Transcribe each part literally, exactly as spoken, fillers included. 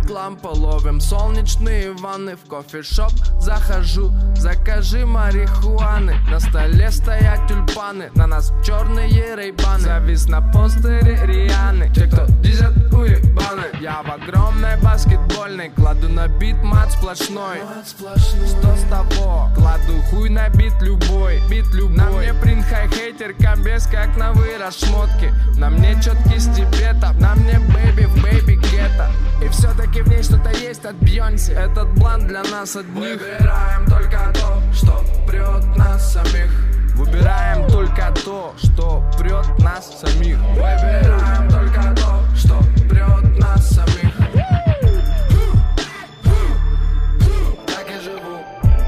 лампа, ловим солнечные ванны. В кофешоп захожу, закажи марихуаны. На столе стоят тюльпаны, на нас черные рейбаны. Завис на постере Рианы, те, кто дизят уебаны. Я в огромной баскетбольной, кладу на бит мат сплошной. Что с того, кладу хуй на бит любой, бит любой. На мне принт хай хейтер, комбез как на вырос шмотки. На мне четкий стебета, на мне бэйби в бэйби гетто. И все-таки в ней что-то есть от Бьонси. Этот блант для нас одних. Выбираем только то, что прет нас самих. Выбираем только то, что прет нас самих. Выбираем только то, что прет нас самих. Так я живу.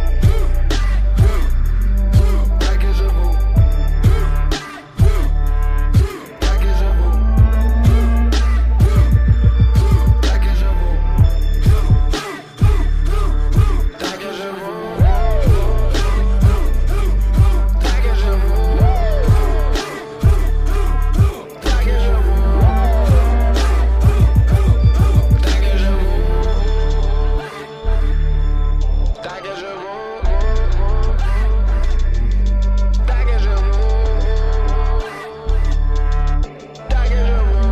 Так я живу. Так я живу. Так я живу. Так я живу. Так я живу. Так я живу. Так я живу. Так я живу. Так я живу. Так я живу.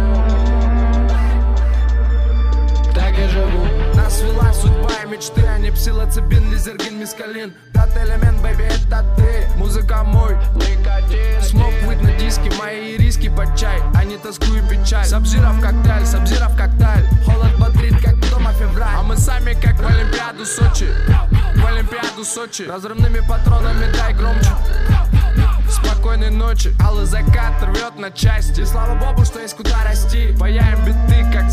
Так я живу. Нас свела судьба и мечты, а не псилоцибин, лизергин, мискалин. Пятый элемент, бэйби, это ты. Музыка мой никотин. Смог быть на диске, мои риски под чай, а не тоску и печаль. Сабзира в коктейль, сабзира в коктейль. Холод бодрит, как дома февраль. А мы сами как в Олимпиаду Сочи. В Олимпиаду Сочи. Разрывными патронами дай громче. Спокойной ночи, алый закат рвет на части. И слава богу, что есть куда расти. Паяем биты, как